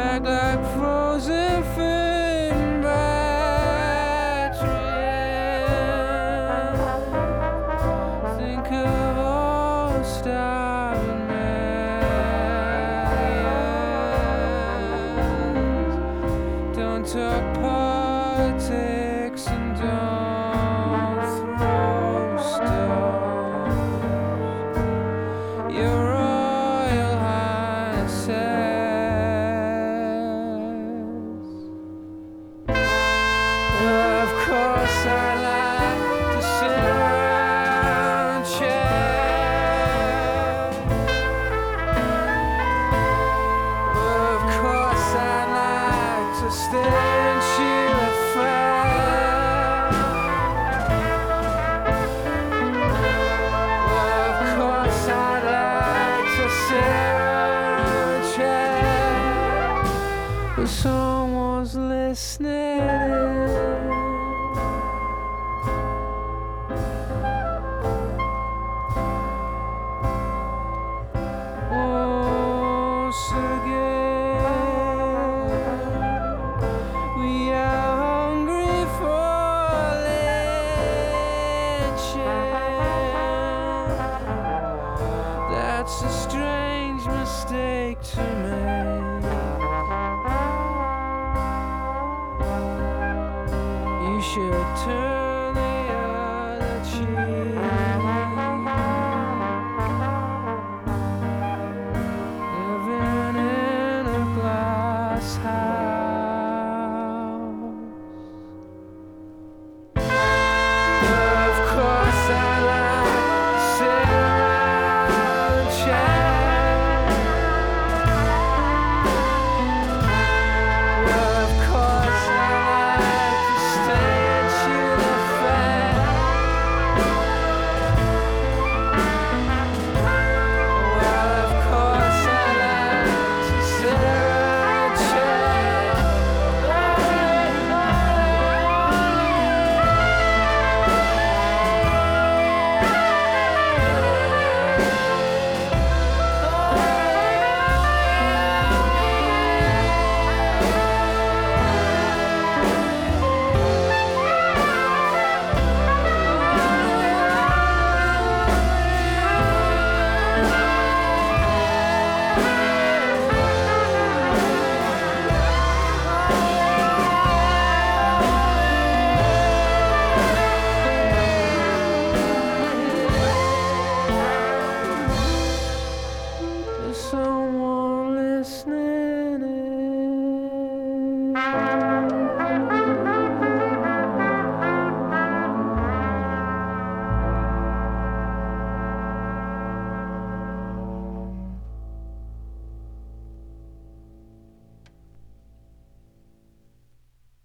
act like frozen film batteries. Think of all starving millions. Don't talk politics and don't throw stones. Your Royal Highnesses. Of course I like to sit around chat. Of course I like to stand you a fire. Of course I like to sit around chat. But someone's listening. Once again, we are hungry for lynching. That's a strange mistake to make. You should turn